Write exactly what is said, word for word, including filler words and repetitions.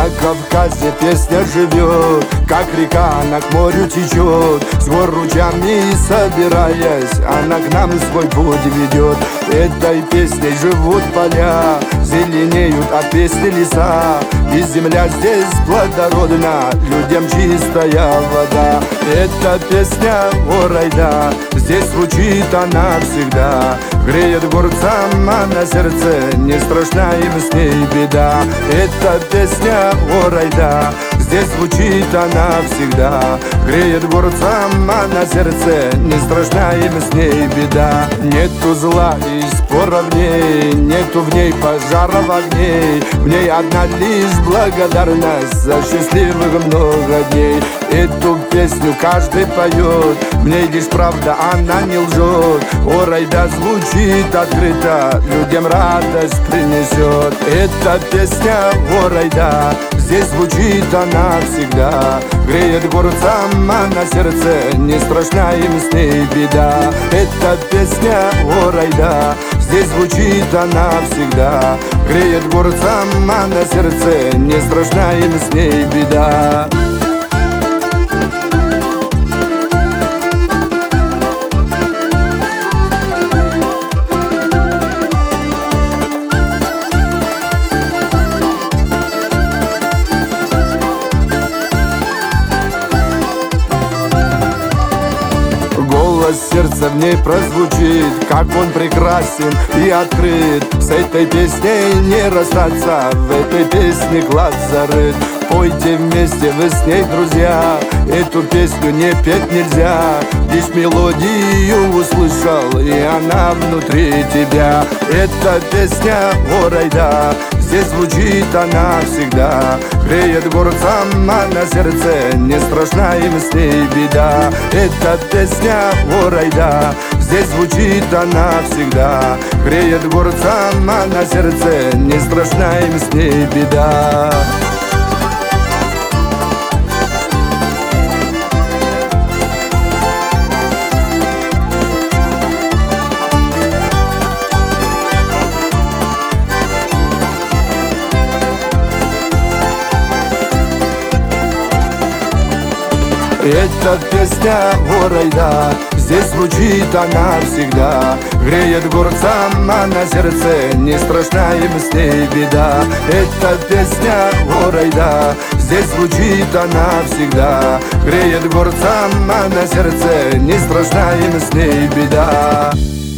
Кавказе песня живет, как река она к морю течет. С гор ручьями собираясь, она к нам свой путь ведет. Этой песней живут поля, зеленеют от песни леса. И земля здесь плодородна, людям чистая вода. Эта песня о райда, здесь звучит она всегда. Греет горцам, а на сердце не страшна им с ней беда. Эта песня о райда, здесь звучит она всегда. Греет горцам, а на сердце не страшна им с ней беда. Нету зла и спора в ней, нету в ней пожаров огней. В ней одна лишь благодарность за счастливых много дней. Эту песню каждый поет, в ней лишь правда, она не лжет. О райда звучит открыто, людям радость принесет. Эта песня о райда, здесь звучит она всегда. Греет горцам, а на сердце не страшна им с ней беда. Эта песня о райда, здесь звучит она всегда. Греет горцам, а на сердце не страшна им с ней беда. Сердце в ней прозвучит, как он прекрасен и открыт. С этой песней не расстаться, в этой песне клад зарыт. Пойте вместе вы с ней, друзья, эту песню не петь нельзя. Лишь мелодию услышал, и она внутри тебя. Эта песня о райда, здесь звучит она всегда. Греет горцам, а на сердце не страшна им с ней беда. Эта песня о райда, здесь звучит она всегда. Греет горцам, а на сердце не страшна им с ней беда. Эта песня о райда, здесь звучит она всегда. Греет горцам, а на сердце не страшна им с ней беда. Эта песня о райда, здесь звучит она всегда. Греет горцам, а на сердце не страшна им с ней беда.